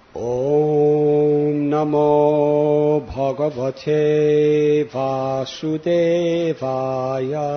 Om Namo Bhagavate Vasudevaya.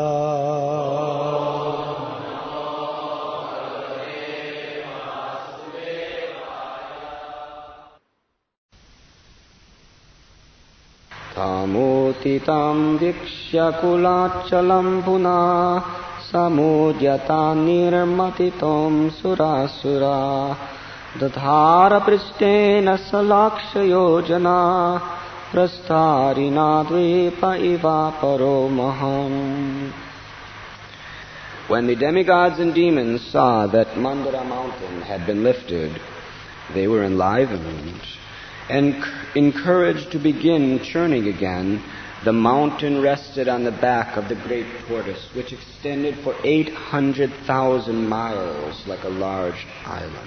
Tamotitam Vikshya Kulachalam Puna Samudyata Nirmatitom Surasura Dadhara Prishtena Salakshayojana Prastarina Dvipa Iva Paromaham. When the demigods and demons saw that Mandara mountain had been lifted, they were enlivened and encouraged to begin churning again. The mountain rested on the back of the great tortoise, which extended for 800,000 miles like a large island.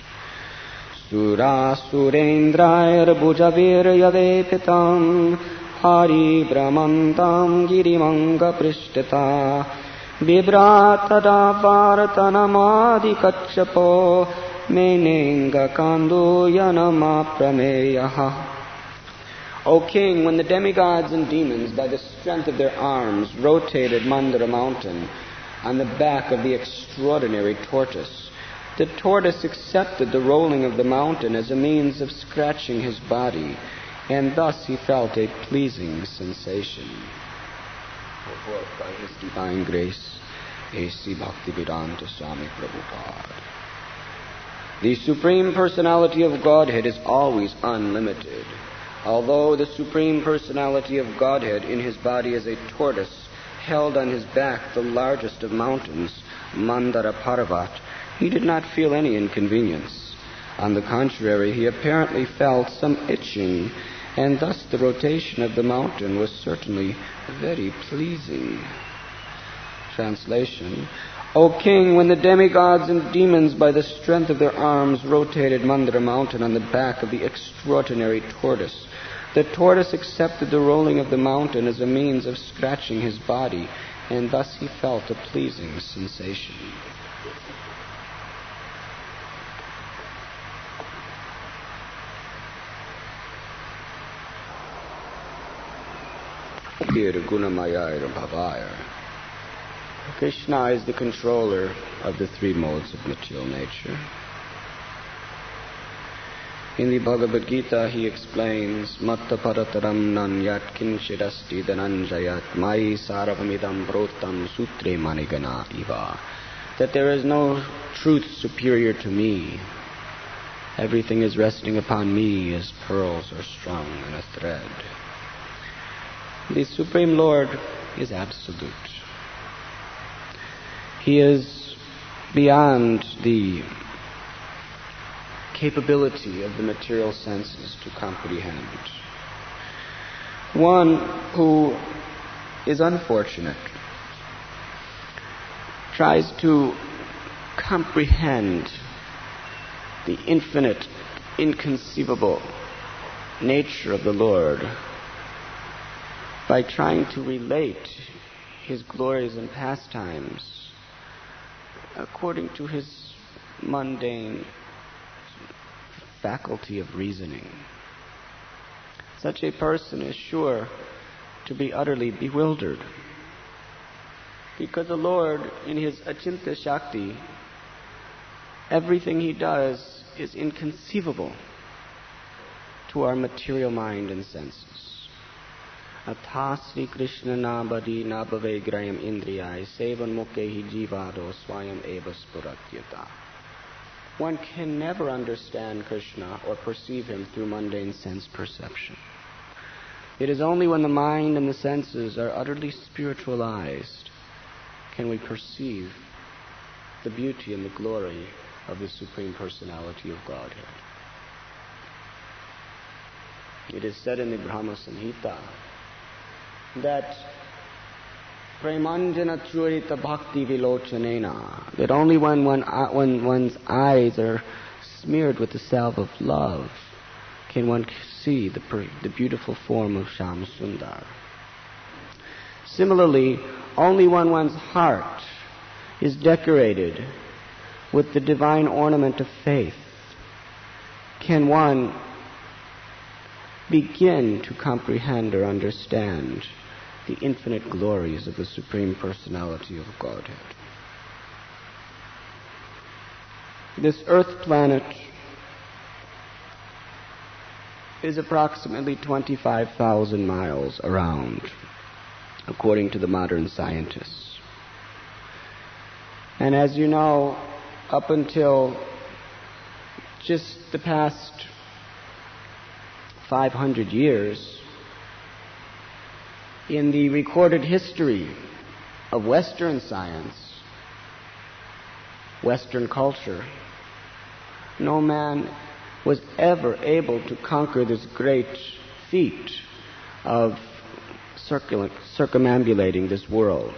Sura Surendrayar Bhujavir Yadepitam Hari Brahmantam Girimanga Prishtata Vibраtada Vartanamadi Kachapo Menenga Kandu Yanama Prameyaha. O king, when the demigods and demons, by the strength of their arms, rotated Mandara mountain on the back of the extraordinary tortoise, the tortoise accepted the rolling of the mountain as a means of scratching his body, and thus he felt a pleasing sensation. By his divine grace, A.C. Bhaktivedanta Swami Prabhupada. The Supreme Personality of Godhead is always unlimited. Although the Supreme Personality of Godhead in his body is a tortoise, held on his back the largest of mountains, Mandara Parvat, he did not feel any inconvenience. On the contrary, he apparently felt some itching, and thus the rotation of the mountain was certainly very pleasing. Translation: O king, when the demigods and demons by the strength of their arms rotated Mandara mountain on the back of the extraordinary tortoise, the tortoise accepted the rolling of the mountain as a means of scratching his body, and thus he felt a pleasing sensation. Krishna is the controller of the three modes of material nature. In the Bhagavad Gita, he explains, Matta parataram nanyat kinchidasti dhananjayat mai saravamidam protam sutre manigana iva, that there is no truth superior to me. Everything is resting upon me as pearls are strung in a thread. The Supreme Lord is absolute. He is beyond the capability of the material senses to comprehend. One who is unfortunate tries to comprehend the infinite, inconceivable nature of the Lord by trying to relate his glories and pastimes according to his mundane faculty of reasoning. Such a person is sure to be utterly bewildered, because the Lord, in his Achintya Shakti, everything he does is inconceivable to our material mind and senses. Athasri Krishna nabadi nabave grayam indriyai sevan mukhehi jivado swayam eva spuratyata. One can never understand Krishna or perceive him through mundane sense perception. It is only when the mind and the senses are utterly spiritualized can we perceive the beauty and the glory of the Supreme Personality of Godhead. It is said in the Brahma Samhita that Premanjana Churita Bhakti Vilochanena, that only when one's eyes are smeared with the salve of love can one see the beautiful form of Shyam Sundar. Similarly, only when one's heart is decorated with the divine ornament of faith can one begin to comprehend or understand the infinite glories of the Supreme Personality of Godhead. This Earth planet is approximately 25,000 miles around, according to the modern scientists. And as you know, up until just the past 500 years, in the recorded history of Western science, Western culture, no man was ever able to conquer this great feat of circumambulating this world.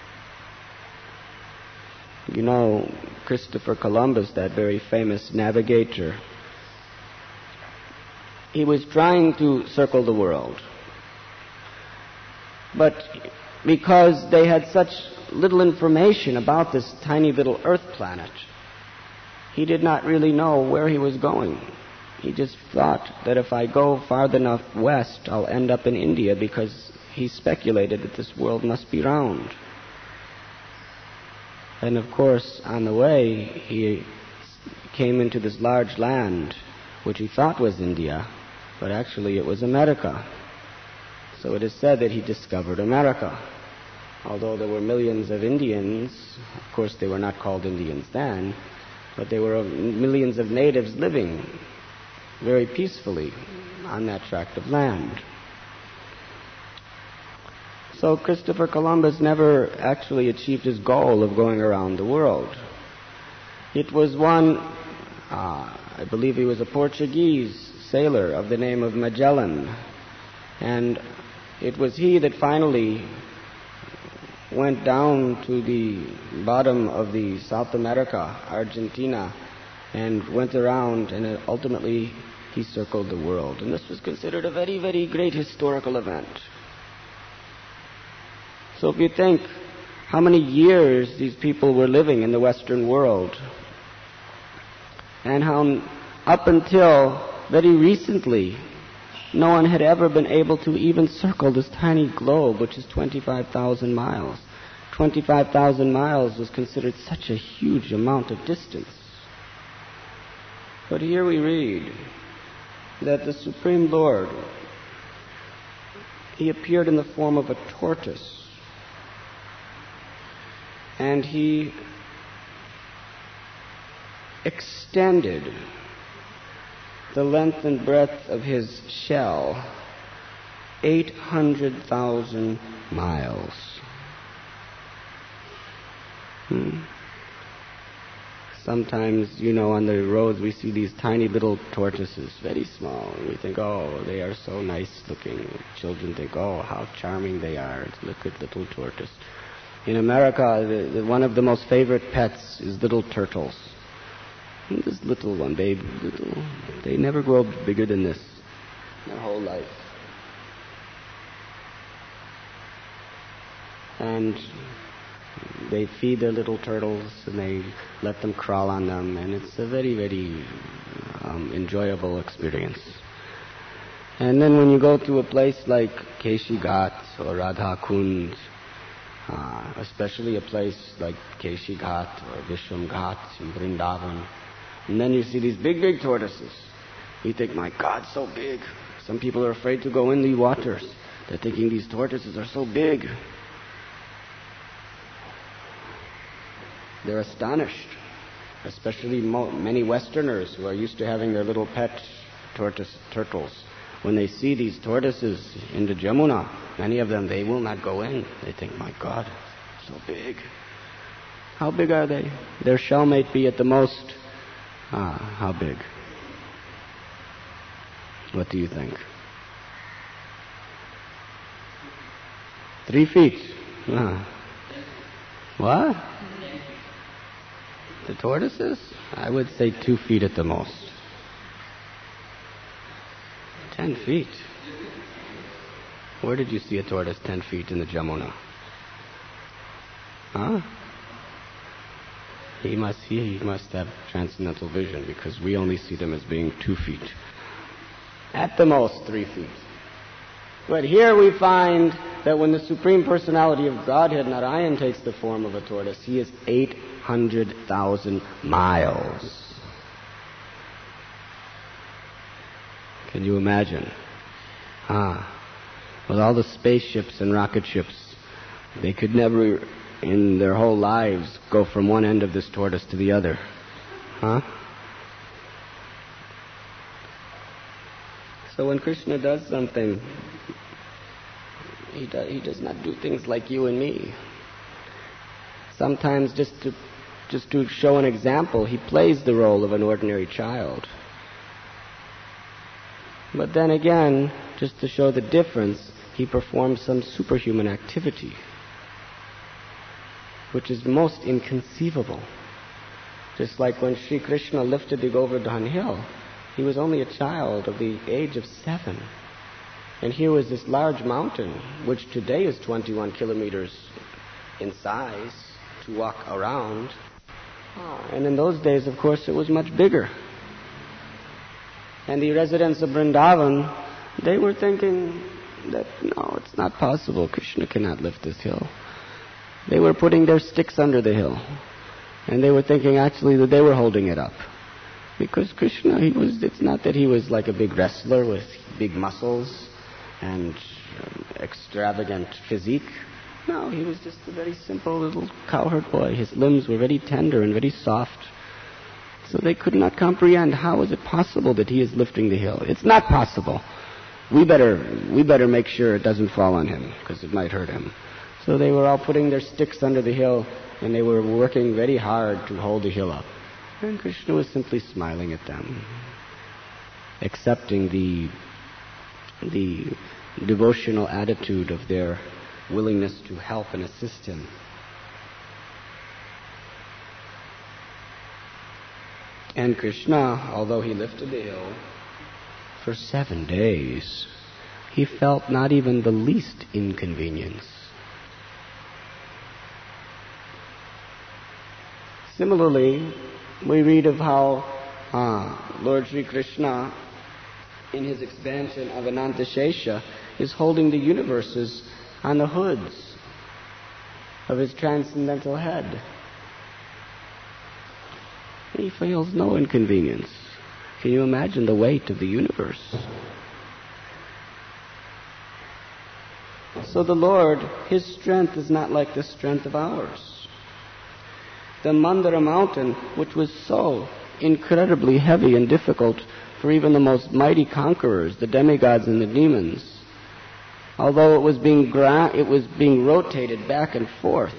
You know, Christopher Columbus, that very famous navigator, he was trying to circle the world. But because they had such little information about this tiny little Earth planet, he did not really know where he was going. He just thought that if I go far enough west, I'll end up in India, because he speculated that this world must be round. And of course, on the way, he came into this large land, which he thought was India, but actually it was America. So it is said that he discovered America. Although there were millions of Indians, of course they were not called Indians then, but there were millions of natives living very peacefully on that tract of land. So Christopher Columbus never actually achieved his goal of going around the world. It was one, I believe he was a Portuguese sailor of the name of Magellan, and it was he that finally went down to the bottom of the South America, Argentina, and went around, and ultimately he circled the world. And this was considered a very, very great historical event. So if you think how many years these people were living in the Western world, and how up until very recently no one had ever been able to even circle this tiny globe, which is 25,000 miles. 25,000 miles was considered such a huge amount of distance. But here we read that the Supreme Lord, he appeared in the form of a tortoise, and he extended the length and breadth of his shell 800,000 miles. Sometimes, you know, on the roads we see these tiny little tortoises, very small, and we think, oh, they are so nice looking. Children think, oh, how charming they are. Look at little tortoise. In America, one of the most favorite pets is little turtles. And this little one, baby, they never grow bigger than this their whole life. And they feed their little turtles, and they let them crawl on them, and it's a very, very enjoyable experience. And then when you go to a place like Keshi Ghat or Radha Kund, especially a place like Keshi Ghat or Vishram Ghat in Vrindavan, and then you see these big, big tortoises. You think, my God, so big. Some people are afraid to go in the waters. They're thinking these tortoises are so big. They're astonished, especially many Westerners who are used to having their little pet turtles. When they see these tortoises in the Jamuna, many of them, they will not go in. They think, my God, so big. How big are they? Their shell might be at the most, how big? What do you think? 3 feet. What? The tortoises? I would say 2 feet at the most. 10 feet? Where did you see a tortoise 10 feet in the Jamuna? Huh? He must have transcendental vision, because we only see them as being 2 feet. At the most 3 feet. But here we find that when the Supreme Personality of Godhead, Narayan, takes the form of a tortoise, he is 800,000 miles. Can you imagine? With all the spaceships and rocket ships, they could never in their whole lives go from one end of this tortoise to the other. So when Krishna does something, he does not do things like you and me. Sometimes just to show an example, he plays the role of an ordinary child. But then again, just to show the difference, he performs some superhuman activity, which is most inconceivable. Just like when Sri Krishna lifted the Govardhan hill, he was only a child of the age of 7. And here was this large mountain, which today is 21 kilometers in size, to walk around. And in those days, of course, it was much bigger. And the residents of Vrindavan, they were thinking that, no, it's not possible. Krishna cannot lift this hill. They were putting their sticks under the hill. And they were thinking actually that they were holding it up. Because Krishna, it's not that he was like a big wrestler with big muscles and extravagant physique. No, he was just a very simple little cowherd boy. His limbs were very tender and very soft. So they could not comprehend, how is it possible that he is lifting the hill? It's not possible. We better make sure it doesn't fall on him, because it might hurt him. So they were all putting their sticks under the hill, and they were working very hard to hold the hill up. And Krishna was simply smiling at them, accepting the devotional attitude of their willingness to help and assist him. And Krishna, although he lifted the hill for 7 days, he felt not even the least inconvenience. Similarly, we read of how Lord Sri Krishna, in his expansion of Anantashesha, is holding the universes on the hoods of his transcendental head. He feels no inconvenience. Can you imagine the weight of the universe? So the Lord, his strength is not like the strength of ours. The Mandara mountain, which was so incredibly heavy and difficult for even the most mighty conquerors, the demigods and the demons, although it was being rotated back and forth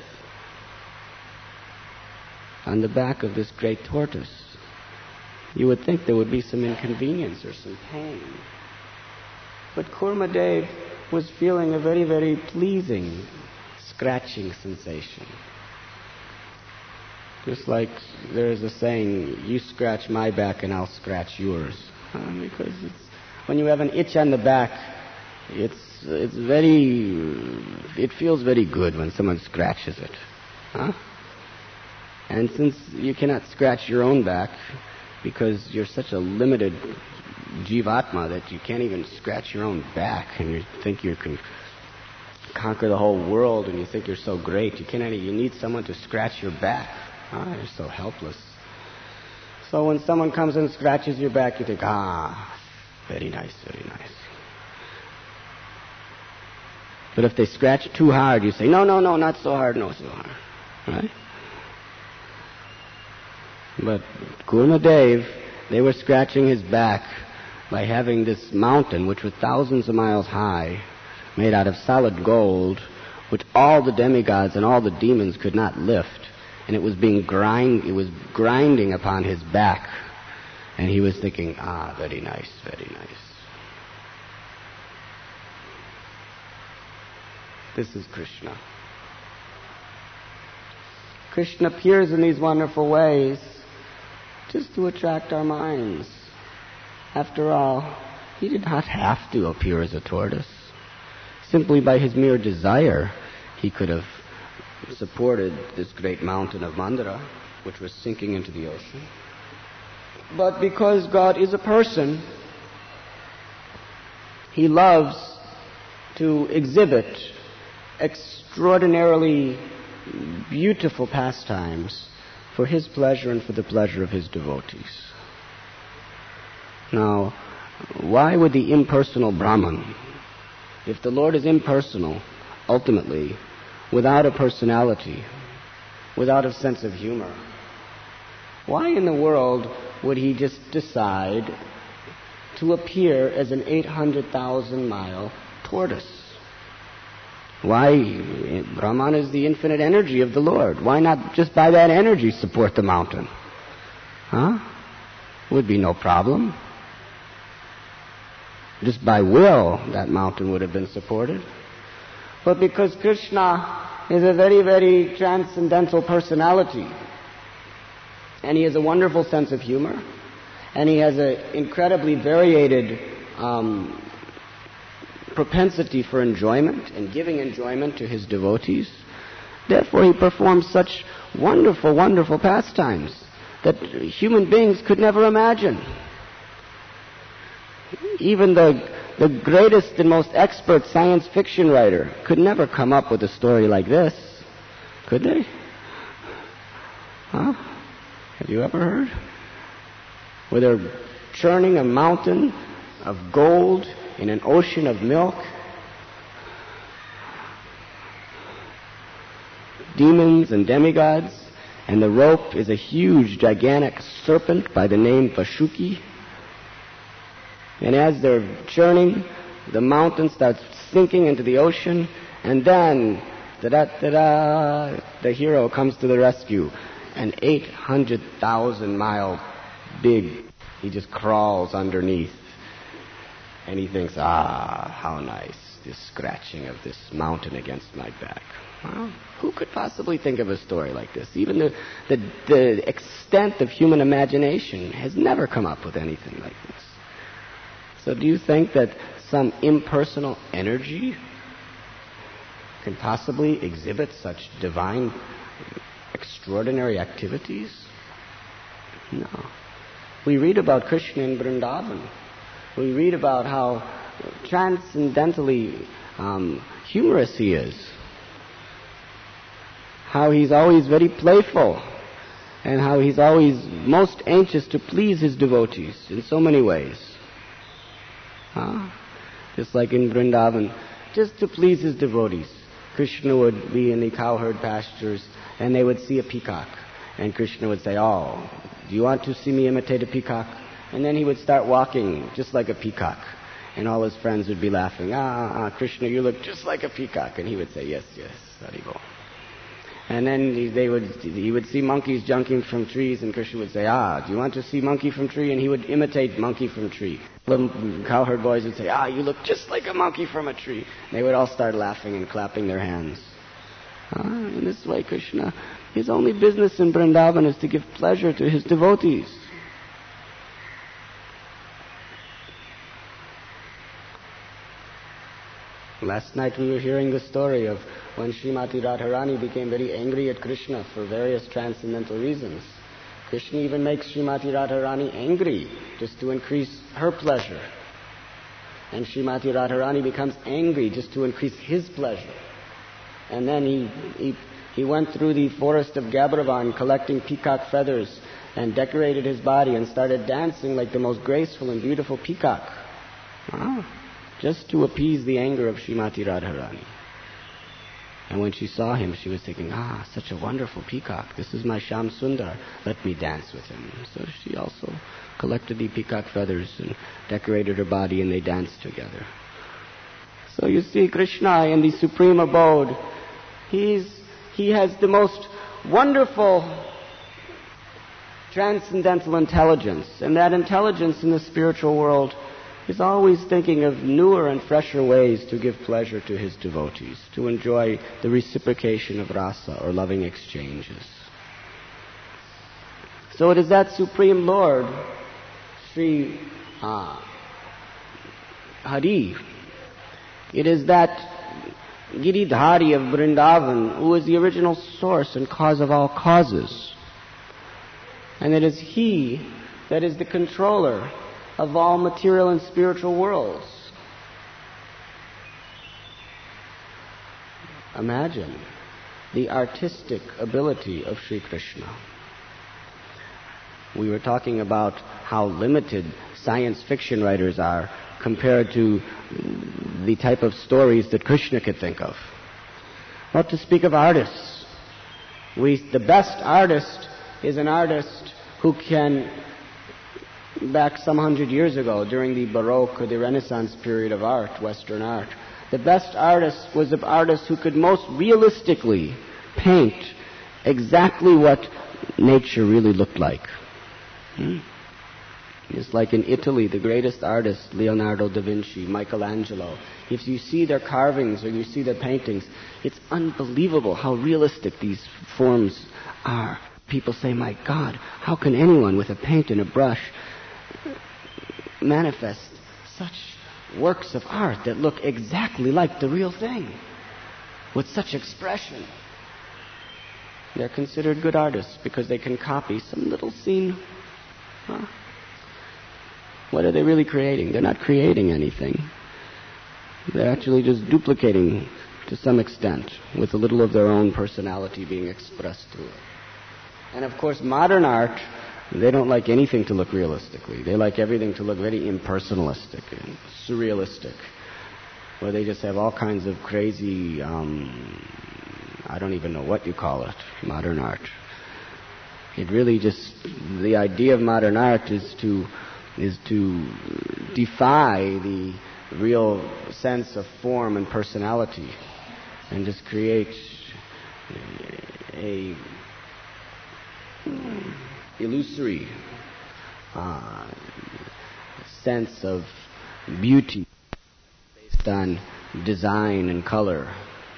on the back of this great tortoise, you would think there would be some inconvenience or some pain. But Kurmadev was feeling a very, very pleasing scratching sensation. Just like there is a saying, you scratch my back and I'll scratch yours. Because when you have an itch on the back, it feels very good when someone scratches it. And since you cannot scratch your own back, because you're such a limited jivatma that you can't even scratch your own back, and you think you can conquer the whole world, and you think you're so great, you need someone to scratch your back. You're so helpless. So when someone comes and scratches your back, you think, very nice, very nice. But if they scratch too hard, you say, no, not so hard, no, so hard. Right? But Kurmadev, they were scratching his back by having this mountain, which was thousands of miles high, made out of solid gold, which all the demigods and all the demons could not lift. And it was grinding upon his back. And he was thinking, very nice, very nice. This is Krishna. Krishna appears in these wonderful ways just to attract our minds. After all, he did not have to appear as a tortoise. Simply by his mere desire, he could have supported this great mountain of Mandara. which was sinking into the ocean. But because God is a person, He loves to exhibit extraordinarily beautiful pastimes for His pleasure and for the pleasure of His devotees. Now, why would the impersonal Brahman, if the Lord is impersonal, ultimately, without a personality, without a sense of humor, why in the world would He just decide to appear as an 800,000-mile tortoise? Why? Brahman is the infinite energy of the Lord. Why not just by that energy support the mountain? Huh? Would be no problem. Just by will, that mountain would have been supported. But because Krishna is a very, very transcendental personality, and He has a wonderful sense of humor, and He has an incredibly variated propensity for enjoyment and giving enjoyment to His devotees, therefore He performs such wonderful, wonderful pastimes that human beings could never imagine. Even the greatest and most expert science fiction writer could never come up with a story like this. Could they? Huh? Have you ever heard? Where they're churning a mountain of gold in an ocean of milk. Demons and demigods. And the rope is a huge, gigantic serpent by the name Vashuki. And as they're churning, the mountain starts sinking into the ocean, and then, the hero comes to the rescue. An 800,000-mile big, he just crawls underneath. And he thinks, how nice, this scratching of this mountain against my back. Well, who could possibly think of a story like this? Even the extent of human imagination has never come up with anything like this. So do you think that some impersonal energy can possibly exhibit such divine, extraordinary activities? No. We read about Krishna in Vrindavan. We read about how transcendentally humorous He is. How He's always very playful. And how He's always most anxious to please His devotees in so many ways. Just like in Vrindavan, just to please His devotees. Krishna would be in the cowherd pastures and they would see a peacock. And Krishna would say, do you want to see me imitate a peacock? And then He would start walking just like a peacock. And all His friends would be laughing, Krishna, you look just like a peacock. And He would say, yes, Haribol. And then he would see monkeys jumping from trees, and Krishna would say, do you want to see monkey from tree? And he would imitate monkey from tree. Little cowherd boys would say, you look just like a monkey from a tree. And they would all start laughing and clapping their hands. In this way, Krishna, His only business in Vrindavan is to give pleasure to His devotees. Last night we were hearing the story of when Srimati Radharani became very angry at Krishna for various transcendental reasons. Krishna even makes Srimati Radharani angry just to increase her pleasure. And Srimati Radharani becomes angry just to increase his pleasure. And then he went through the forest of Gabravan collecting peacock feathers and decorated his body and started dancing like the most graceful and beautiful peacock. Just to appease the anger of Srimati Radharani. And when she saw him, she was thinking, such a wonderful peacock. This is my Shyam Sundar. Let me dance with him. So she also collected the peacock feathers and decorated her body, and they danced together. So you see, Krishna in the supreme abode, he has the most wonderful transcendental intelligence. And that intelligence in the spiritual world is always thinking of newer and fresher ways to give pleasure to his devotees, to enjoy the reciprocation of rasa or loving exchanges. So it is that Supreme Lord, Sri Hari, it is that Giridhari of Vrindavan who is the original source and cause of all causes. And it is He that is the controller of all material and spiritual worlds. Imagine the artistic ability of Sri Krishna. We were talking about how limited science fiction writers are compared to the type of stories that Krishna could think of. Not to speak of artists. The best artist is an artist who can, back some 100 years ago, during the Baroque or the Renaissance period of art, Western art, the best artist was an artist who could most realistically paint exactly what nature really looked like. It's like in Italy, the greatest artists, Leonardo da Vinci, Michelangelo. If you see their carvings or you see their paintings, it's unbelievable how realistic these forms are. People say, my God, how can anyone with a paint and a brush manifest such works of art that look exactly like the real thing, with such expression? They're considered good artists because they can copy some little scene. What are they really creating? They're not creating anything. They're actually just duplicating to some extent, with a little of their own personality being expressed through it. And of course, modern art, they don't like anything to look realistically. They like everything to look very impersonalistic and surrealistic, where they just have all kinds of crazy, I don't even know what you call it, modern art. It really just, the idea of modern art is to defy the real sense of form and personality and just create a illusory sense of beauty based on design and color.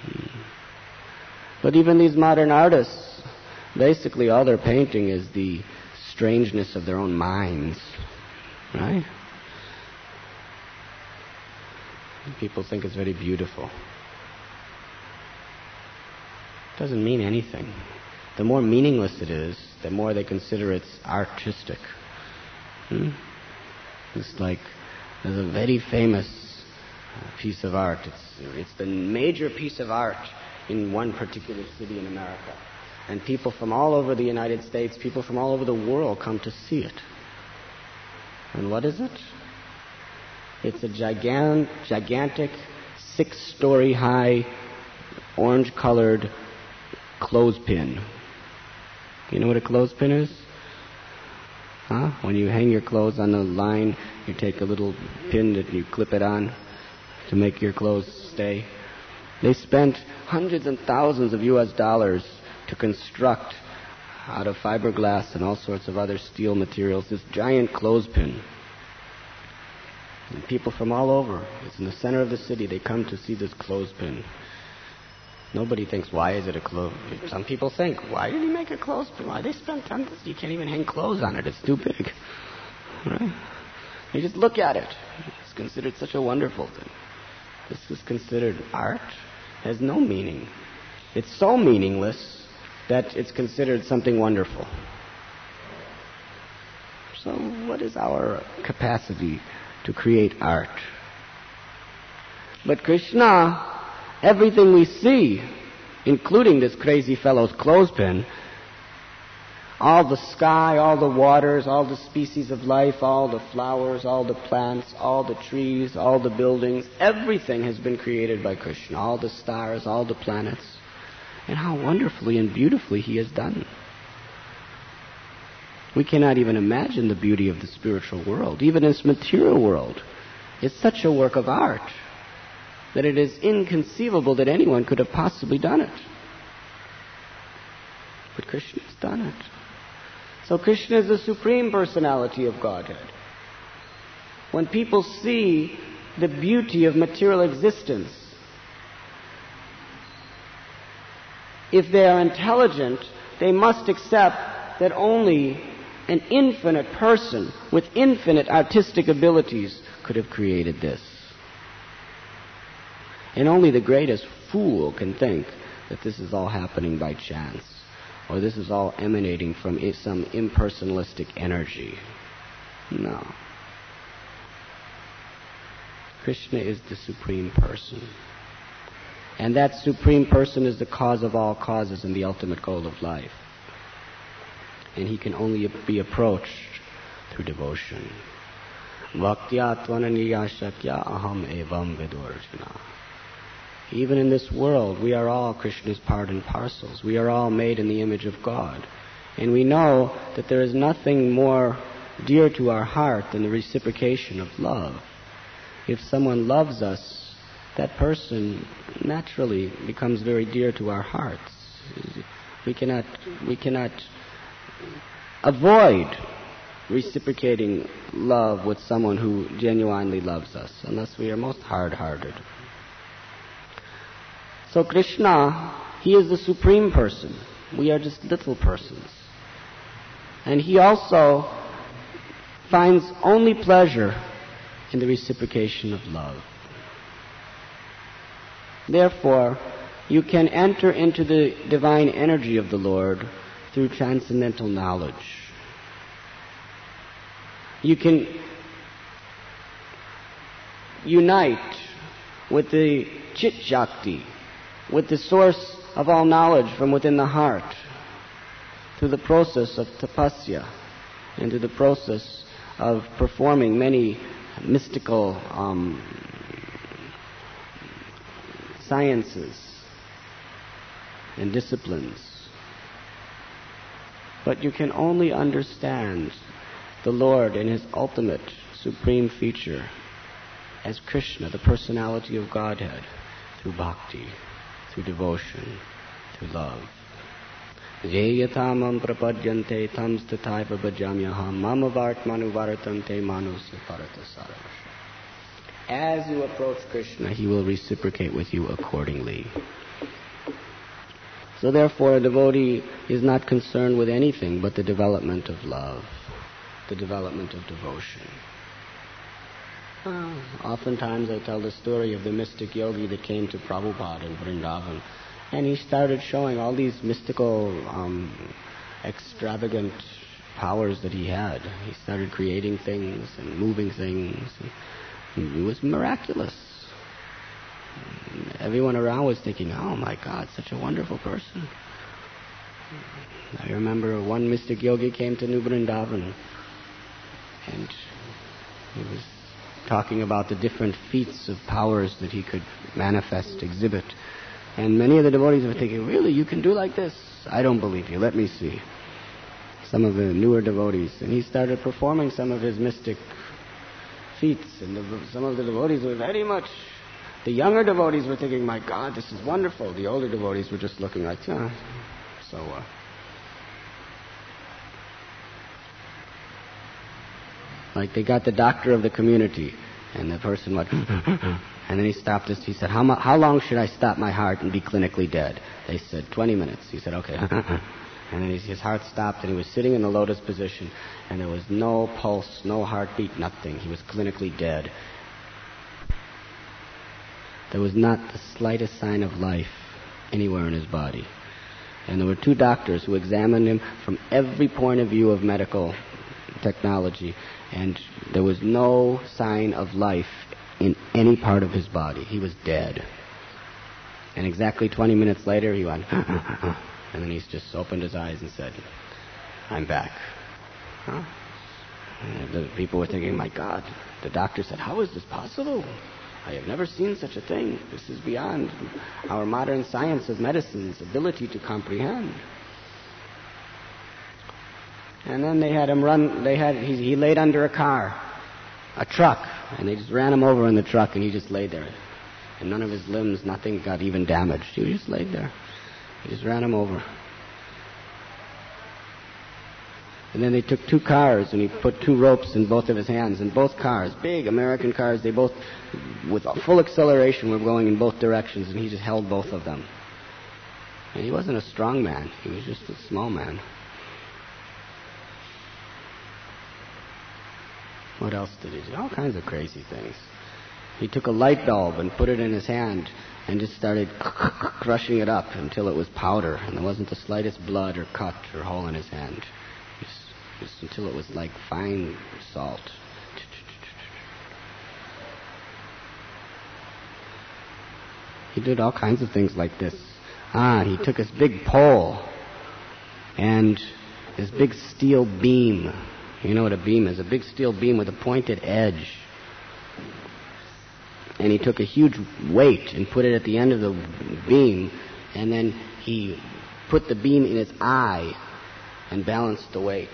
But even these modern artists, basically all they're painting is the strangeness of their own minds, right? People think it's very beautiful. It doesn't mean anything. The more meaningless it is, the more they consider it's artistic. It's like, there's a very famous piece of art. It's the major piece of art in one particular city in America. And people from all over the United States, people from all over the world come to see it. And what is it? It's a gigantic 6-story high, orange-colored clothespin. You know what a clothespin is? When you hang your clothes on a line, you take a little pin that you clip it on to make your clothes stay. They spent hundreds and thousands of US dollars to construct out of fiberglass and all sorts of other steel materials this giant clothespin. And people from all over, it's in the center of the city, they come to see this clothespin. Nobody thinks, why is it a clothespin? Some people think, why did he make a clothespin? Why they spent tons? You can't even hang clothes on it. It's too big. Right? You just look at it. It's considered such a wonderful thing. This is considered art. It has no meaning. It's so meaningless that it's considered something wonderful. So what is our capacity to create art? But Krishna, everything we see, including this crazy fellow's clothespin, all the sky, all the waters, all the species of life, all the flowers, all the plants, all the trees, all the buildings, everything has been created by Krishna, all the stars, all the planets. And how wonderfully and beautifully he has done. We cannot even imagine the beauty of the spiritual world, even its material world. It's such a work of art that it is inconceivable that anyone could have possibly done it. But Krishna has done it. So Krishna is the Supreme Personality of Godhead. When people see the beauty of material existence, if they are intelligent, they must accept that only an infinite person with infinite artistic abilities could have created this. And only the greatest fool can think that this is all happening by chance, or this is all emanating from some impersonalistic energy. No. Krishna is the Supreme Person. And that Supreme Person is the cause of all causes and the ultimate goal of life. And he can only be approached through devotion. Bhaktya tvananiya shakya aham evam vidurjana. Even in this world, we are all Krishna's part and parcels. We are all made in the image of God. And we know that there is nothing more dear to our heart than the reciprocation of love. If someone loves us, that person naturally becomes very dear to our hearts. We cannot avoid reciprocating love with someone who genuinely loves us, unless we are most hard-hearted. So Krishna, he is the Supreme Person. We are just little persons. And he also finds only pleasure in the reciprocation of love. Therefore, you can enter into the divine energy of the Lord through transcendental knowledge. You can unite with the Chit Shakti, with the source of all knowledge from within the heart, through the process of tapasya, and through the process of performing many mystical sciences and disciplines. But you can only understand the Lord in his ultimate supreme feature as Krishna, the personality of Godhead, through bhakti, through devotion, through love. Ye yatamam prapadyante tam stataiva bhajamyaham mama vartmanu vartante manusya paratasaravash. As you approach Krishna, he will reciprocate with you accordingly. So therefore, a devotee is not concerned with anything but the development of love, the development of devotion. Oftentimes I tell the story of the mystic yogi that came to Prabhupada in Vrindavan, and he started showing all these mystical, extravagant powers that he had. He started creating things and moving things. And it was miraculous. Everyone around was thinking, oh my God, such a wonderful person. I remember one mystic yogi came to New Vrindavan, and he was talking about the different feats of powers that he could manifest, exhibit. And many of the devotees were thinking, really, you can do like this? I don't believe you. Let me see. Some of the newer devotees. And he started performing some of his mystic feats. And some of the devotees were very much... The younger devotees were thinking, my God, this is wonderful. The older devotees were just looking like, like they got the doctor of the community, and the person went, and then he stopped us. He said, how long should I stop my heart and be clinically dead? They said, 20 minutes. He said, okay. And then his heart stopped, and he was sitting in the lotus position, and there was no pulse, no heartbeat, nothing. He was clinically dead. There was not the slightest sign of life anywhere in his body. And there were two doctors who examined him from every point of view of medical technology, and there was no sign of life in any part of his body. He was dead. And exactly 20 minutes later, he went, and then he just opened his eyes and said, I'm back. And the people were thinking, my God. The doctor said, how is this possible? I have never seen such a thing. This is beyond our modern science of medicine's ability to comprehend. And then they had him run, he laid under a truck, and they just ran him over in the truck, and he just laid there. And none of his limbs, nothing got even damaged. He just laid there. They just ran him over. And then they took two cars, and he put two ropes in both of his hands. And both cars, big American cars, they both, with a full acceleration, were going in both directions, and he just held both of them. And he wasn't a strong man. He was just a small man. What else did he do? All kinds of crazy things. He took a light bulb and put it in his hand and just started crushing it up until it was powder, and there wasn't the slightest blood or cut or hole in his hand. Just until it was like fine salt. He did all kinds of things like this. He took his big pole and this big steel beam. You know what a beam is? A big steel beam with a pointed edge. And he took a huge weight and put it at the end of the beam, and then he put the beam in its eye and balanced the weight.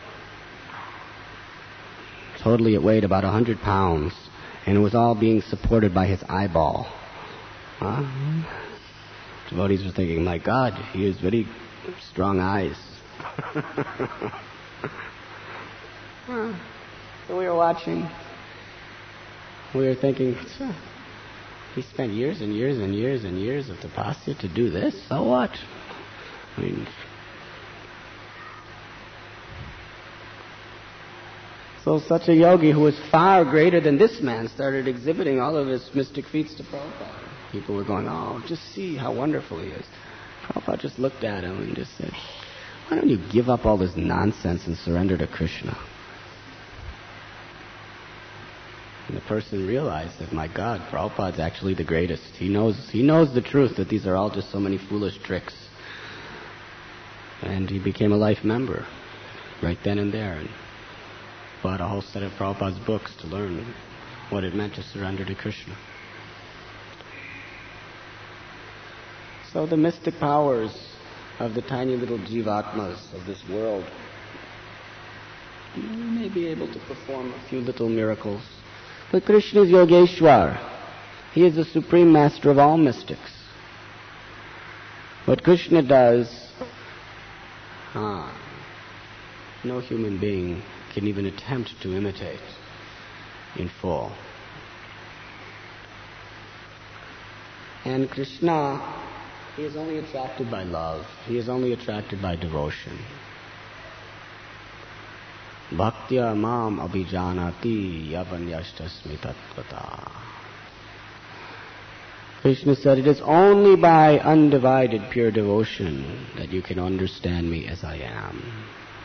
Totally it weighed about 100 pounds, and it was all being supported by his eyeball. Devotees were thinking, my God, he has very strong eyes. So we were watching. We were thinking, he spent years and years and years and years of tapasya to do this, so what? I mean, so such a yogi who was far greater than this man started exhibiting all of his mystic feats to Prabhupada. People were going, oh, just see how wonderful he is. Prabhupada just looked at him and just said, why don't you give up all this nonsense and surrender to Krishna? And the person realized that, my God, Prabhupada's actually the greatest. He knows the truth that these are all just so many foolish tricks. And he became a life member right then and there, and bought a whole set of Prabhupada's books to learn what it meant to surrender to Krishna. So the mystic powers of the tiny little jivatmas of this world may be able to perform a few little miracles. But Krishna is Yogeshwar. He is the supreme master of all mystics. What Krishna does, no human being can even attempt to imitate in full. And Krishna, he is only attracted by love. He is only attracted by devotion. Bhaktya mam abhijanati yavanyashtasmi tatvata. Krishna said, it is only by undivided pure devotion that you can understand me as I am.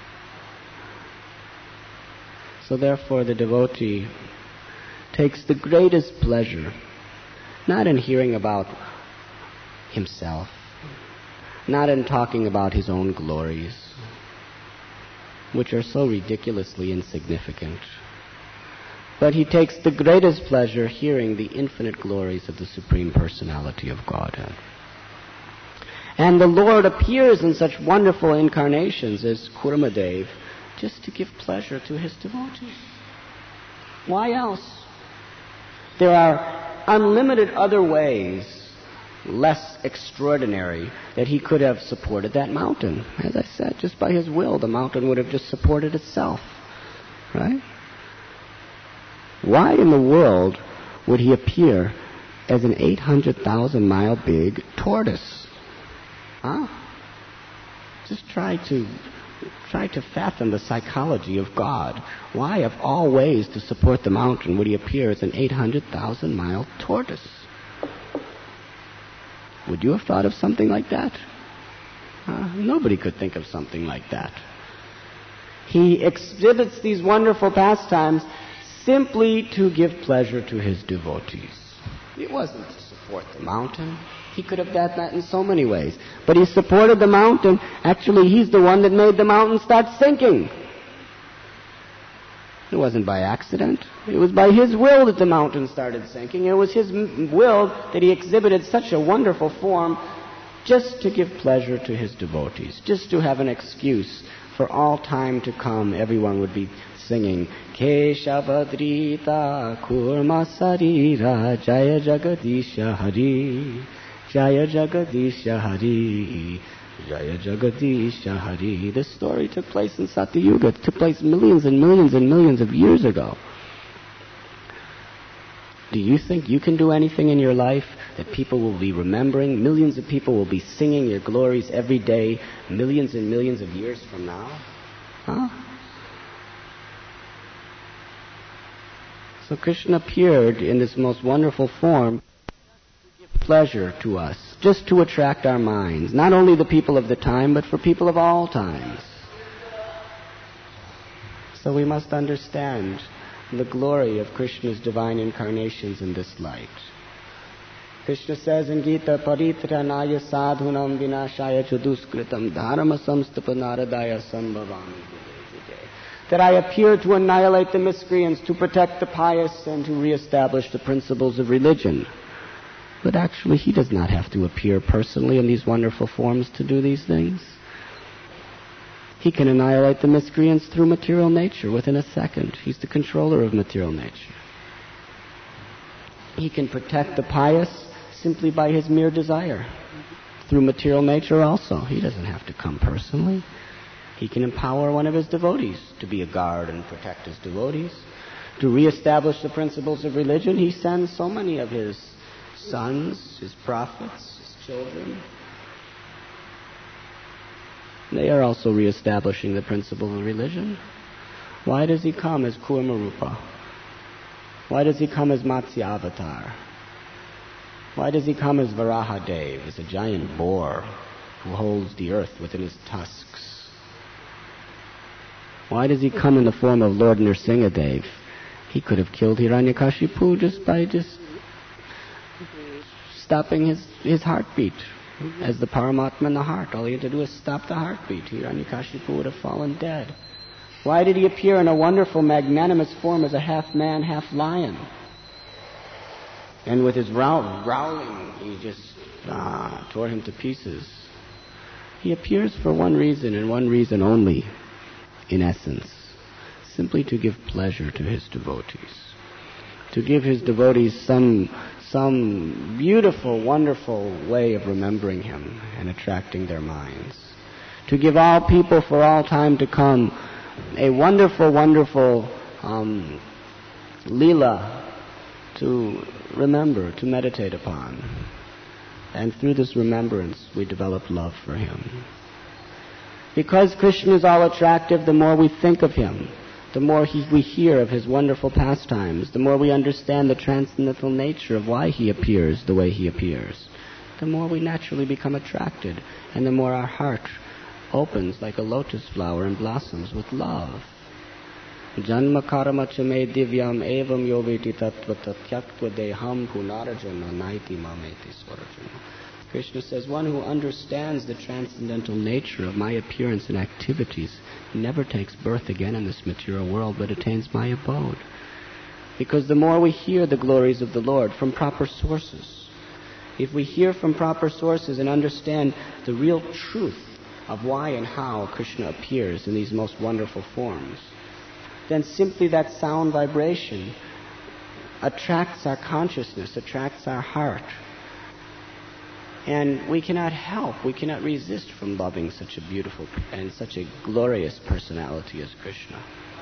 So therefore the devotee takes the greatest pleasure, not in hearing about himself, not in talking about his own glories, which are so ridiculously insignificant, but he takes the greatest pleasure hearing the infinite glories of the Supreme Personality of Godhead. And the Lord appears in such wonderful incarnations as Kurmadev just to give pleasure to his devotees. Why else? There are unlimited other ways, less extraordinary, that he could have supported that mountain. As I said, just by his will, the mountain would have just supported itself. Right? Why in the world would he appear as an 800,000-mile big tortoise? Just try to fathom the psychology of God. Why, of all ways to support the mountain, would he appear as an 800,000-mile tortoise? Would you have thought of something like that? Nobody could think of something like that. He exhibits these wonderful pastimes simply to give pleasure to his devotees. It wasn't to support the mountain. He could have done that in so many ways. But he supported the mountain. Actually, he's the one that made the mountain start sinking. It wasn't by accident. It was by his will that the mountain started sinking. It was his will that he exhibited such a wonderful form just to give pleasure to his devotees, just to have an excuse for all time to come. Everyone would be singing, Keshavadrita Kurma Sarira Jaya Jagadisha Hari Jaya Jagadisha Hari Jaya Jagadisha Hari. This story took place in Satyuga. It took place millions and millions and millions of years ago. Do you think you can do anything in your life that people will be remembering? Millions of people will be singing your glories every day, millions and millions of years from now? So Krishna appeared in this most wonderful form to give pleasure to us, just to attract our minds, not only the people of the time, but for people of all times. So we must understand the glory of Krishna's divine incarnations in this light. Krishna says in Gita, Paritranaya sadhunam vinashaya chuduskritam dharma samstapanāradaya sambhavami. That I appear to annihilate the miscreants, to protect the pious, and to reestablish the principles of religion. But actually, he does not have to appear personally in these wonderful forms to do these things. He can annihilate the miscreants through material nature within a second. He's the controller of material nature. He can protect the pious simply by his mere desire. Through material nature also. He doesn't have to come personally. He can empower one of his devotees to be a guard and protect his devotees. To reestablish the principles of religion, he sends so many of his sons, his prophets, his children. They are also reestablishing the principles of religion. Why does he come as Kurmarupa? Why does he come as Matsya Avatar? Why does he come as Varahadev, as a giant boar who holds the earth within his tusks? Why does he come in the form of Lord Nrsingadev? He could have killed Hiranyakashipu just by stopping his heartbeat. As the Paramatma in the heart, all he had to do is stop the heartbeat. Hiranyakashipu would have fallen dead. Why did he appear in a wonderful, magnanimous form as a half-man, half-lion? And with his growling, he just tore him to pieces. He appears for one reason, and one reason only, in essence. Simply to give pleasure to his devotees. To give his devotees some beautiful, wonderful way of remembering him and attracting their minds. To give all people for all time to come a wonderful, wonderful Leela to remember, to meditate upon. And through this remembrance, we develop love for him. Because Krishna is all attractive, the more we think of him, the more we hear of his wonderful pastimes, the more we understand the transcendental nature of why he appears the way he appears, the more we naturally become attracted, and the more our heart opens like a lotus flower and blossoms with love. Janma karma chame divyam evam yoveti tattva tatyaktva deham punarajana naiti mameti swarajana. Krishna says, one who understands the transcendental nature of my appearance and activities never takes birth again in this material world, but attains my abode. Because the more we hear the glories of the Lord from proper sources, if we hear from proper sources and understand the real truth of why and how Krishna appears in these most wonderful forms, then simply that sound vibration attracts our consciousness, attracts our heart. And we cannot help, we cannot resist from loving such a beautiful and such a glorious personality as Krishna.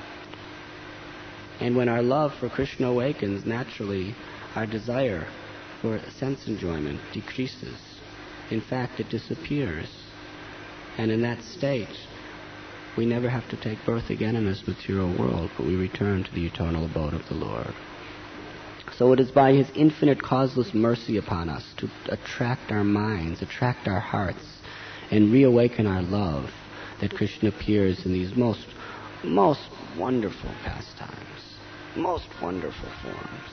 And when our love for Krishna awakens, naturally our desire for sense enjoyment decreases. In fact, it disappears. And in that state, we never have to take birth again in this material world, but we return to the eternal abode of the Lord. So it is by his infinite causeless mercy upon us to attract our minds, attract our hearts, and reawaken our love that Krishna appears in these most wonderful pastimes, most wonderful forms.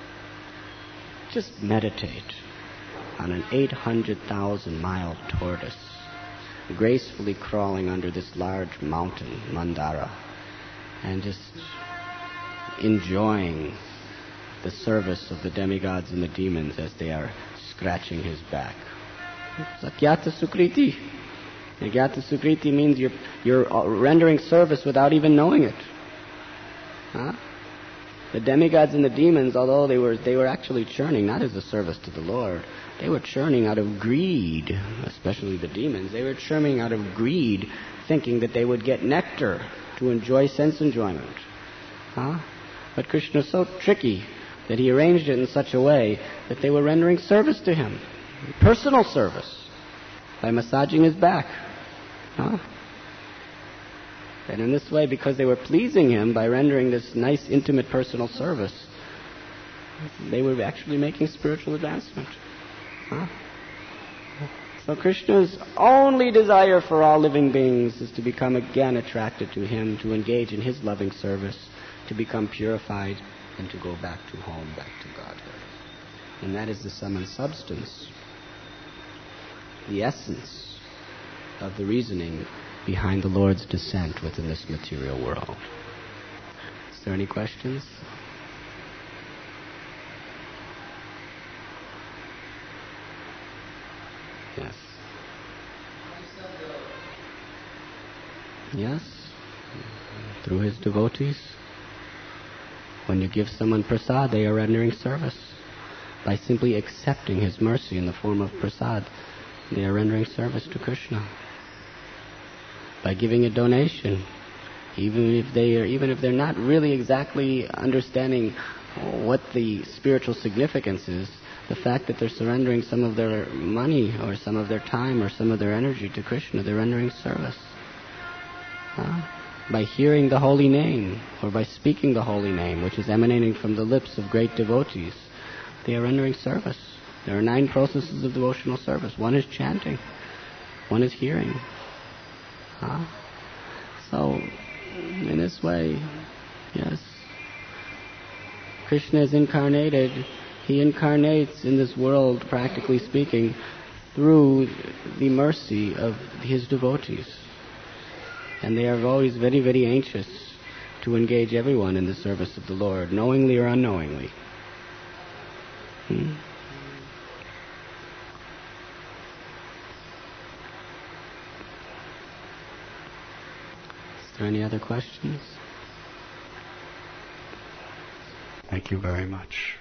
Just meditate on an 800,000-mile tortoise gracefully crawling under this large mountain, Mandara, and just enjoying the service of the demigods and the demons as they are scratching his back. Sakyata Sukriti. Sakyata Sukriti means you're rendering service without even knowing it. Huh? The demigods and the demons, although they were actually churning, not as a service to the Lord, they were churning out of greed, especially the demons. They were churning out of greed, thinking that they would get nectar to enjoy sense enjoyment. Huh? But Krishna is so tricky that he arranged it in such a way that they were rendering service to him, personal service, by massaging his back. Huh? And in this way, because they were pleasing him by rendering this nice, intimate, personal service, they were actually making spiritual advancement. So Krishna's only desire for all living beings is to become again attracted to him, to engage in his loving service, to become purified, and to go back to home, back to Godhead. And that is the sum and substance, the essence of the reasoning behind the Lord's descent within this material world. Is there any questions? Yes. Yes. Through his devotees. When you give someone prasad, they are rendering service. By simply accepting his mercy in the form of prasad, they are rendering service to Krishna. By giving a donation, even if they're not really exactly understanding what the spiritual significance is, the fact that they're surrendering some of their money or some of their time or some of their energy to Krishna, they're rendering service. By hearing the holy name or by speaking the holy name, which is emanating from the lips of great devotees, they are rendering service. There are 9 processes of devotional service. One is chanting. One is hearing. So, in this way, yes, Krishna is incarnated. He incarnates in this world, practically speaking, through the mercy of his devotees. And they are always very, very anxious to engage everyone in the service of the Lord, knowingly or unknowingly. Is there any other questions? Thank you very much.